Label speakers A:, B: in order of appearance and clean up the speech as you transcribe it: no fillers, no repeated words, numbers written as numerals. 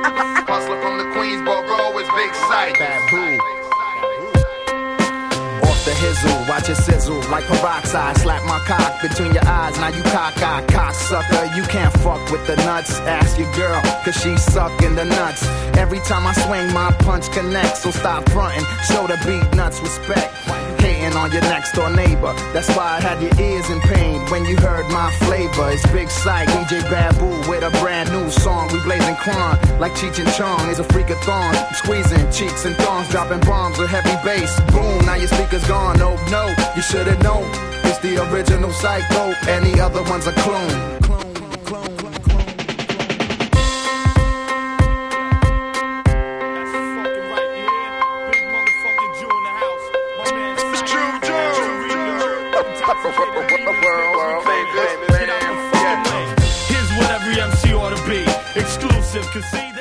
A: Hustler from the Queensboro is Big Sight.
B: Babu. Off the hizzle, watch it sizzle like peroxide. Slap my cock between your eyes, now you cock-eyed cocksucker. You can't fuck with the nuts. Ask your girl, cause she suckin' the nuts. Every time I swing, my punch connects. So stop frontin', show the beat nuts respect. Hating on your next door neighbor. That's why I had your ears in pain when you heard my flavor. It's Big Sight, DJ Babu with a brand new song. We blazing crime like Cheech and Chong is a freakathon. Squeezing cheeks and thongs, dropping bombs with heavy bass. Boom, now your speaker's gone. Oh no, you should've known. It's the original Psycho. Any other one's a clone.
C: Here's what every MC ought to be. Exclusive, conceited.